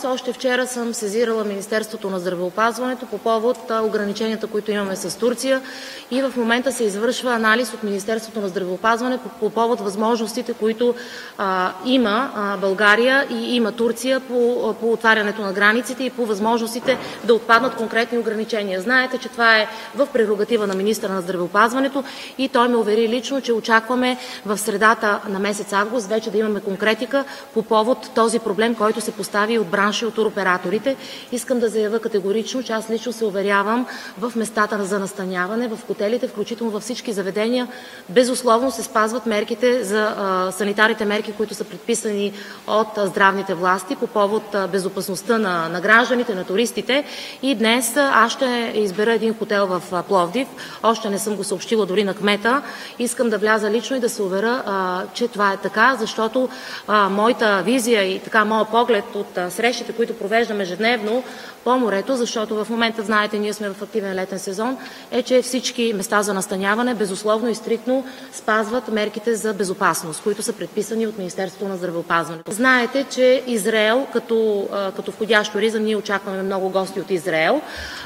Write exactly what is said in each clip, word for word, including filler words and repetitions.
Още вчера съм сезирала Министерството на здравеопазването по повод ограниченията, които имаме с Турция, и в момента се извършва анализ от Министерството на здравеопазването по повод възможностите, които а, има а, България и има Турция по, по отварянето на границите и по възможностите да отпаднат конкретни ограничения. Знаете, че това е в прерогатива на министъра на здравеопазването и той ме увери лично, че очакваме в средата на месец август вече да имаме конкретика по повод този проблем, който се постави от бранша и от туроператорите. Искам да заявя категорично, че аз лично се уверявам в местата за настаняване, в хотелите, включително във всички заведения, безусловно се спазват мерките за а, санитарните мерки, които са предписани от а, здравните власти по повод а, безопасността на, на гражданите, на туристите. И днес а, аз ще избера един хотел в а, Пловдив. Още не съм го съобщила дори на кмета. Искам да вляза лично и да се уверя, а, че това е така, защото а, моята визия и така моят поглед от а, срещите, които провеждаме ежедневно по морето, защото в момента, знаете, ние сме в активен летен сезон, е, че всички места за настаняване безусловно и стриктно спазват мерките за безопасност, които са предписани от Министерството на здравеопазването. Знаете, че Израел, като, като входящ туризъм, ние очакваме много гости от Израел.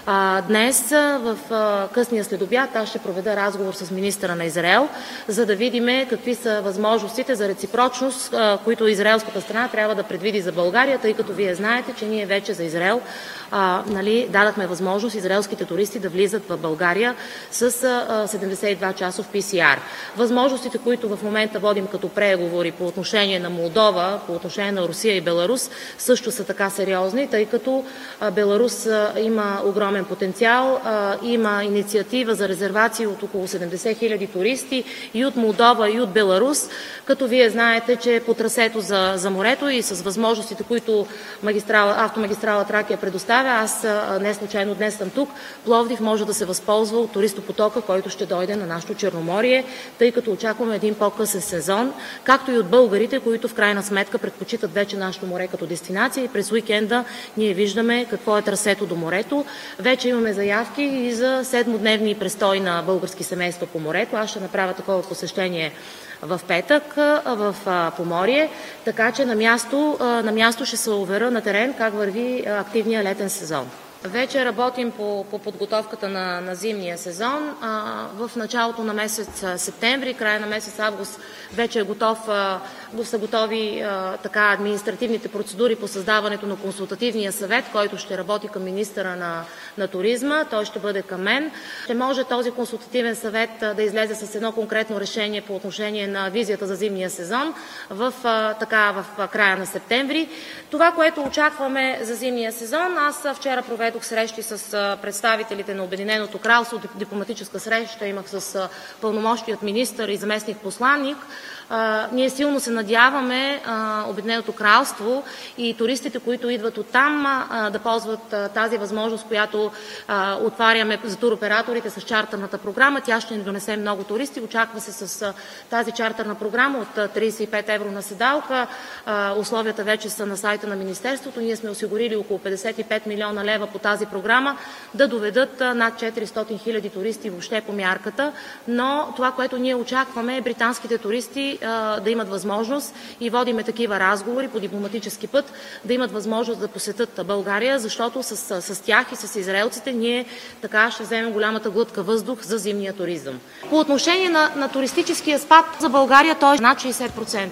Днес в късния следобед аз ще проведа разговор с министъра на Израел, за да видим какви са възможностите за реципрочност, които израелската страна трябва да предвиди за България, тъй като вие знаете, че ние вече за Израел а, нали, дадахме възможност израелските туристи да влизат в България с а, седемдесет и два часов Пи Си Ар. Възможностите, които в момента водим като преговори по отношение на Молдова, по отношение на Русия и Беларус, също са така сериозни, тъй като а, Беларус а, има огромен потенциал, а, има инициатива за резервации от около седемдесет хиляди туристи и от Молдова, и от Беларус, като вие знаете, че по трасето за, за морето и с възможностите, които магистрала, автомагистрала Тракия предоставя, аз не случайно днес съм тук, Пловдив може да се възползва от туристопотока, който ще дойде на нашето Черноморие, тъй като очакваме един по-късен сезон, както и от българите, които в крайна сметка предпочитат вече нашето море като дестинация, и през уикенда ние виждаме какво е трасето до морето. Вече имаме заявки и за седмодневни престой на български семейства по морето. Аз ще направя такова посещение в петък в Поморие, така че на място, на място ще се уверя на терен как върви активния летен сезон. Вече работим по, по подготовката на, на зимния сезон. А, в началото на месец септември, края на месец август вече е готов, а, са готови а, така, административните процедури по създаването на консултативния съвет, който ще работи към министъра на, на туризма. Той ще бъде към мен. Ще може този консултативен съвет а, да излезе с едно конкретно решение по отношение на визията за зимния сезон в, а, така, в а, края на септември. Това, което очакваме за зимния сезон, аз вчера проведох срещи с представителите на Обединеното кралство, дипломатическа среща имах с пълномощият министър и заместник посланник. Uh, ние силно се надяваме uh, Обединеното кралство и туристите, които идват оттам, uh, да ползват uh, тази възможност, която uh, отваряме за туроператорите с чартерната програма. Тя ще ни донесе много туристи. Очаква се с uh, тази чартерна програма от uh, тридесет и пет евро на седалка. Uh, условията вече са на сайта на Министерството. Ние сме осигурили около петдесет и пет милиона лева по тази програма да доведат uh, над четиристотин хиляди туристи въобще по мярката. Но това, което ние очакваме, е британските туристи да имат възможност, и водиме такива разговори по дипломатически път, да имат възможност да посетят България, защото с, с тях и с израелците ние така ще вземем голямата глътка въздух за зимния туризъм. По отношение на, на туристическия спад за България, той е над шейсет процента.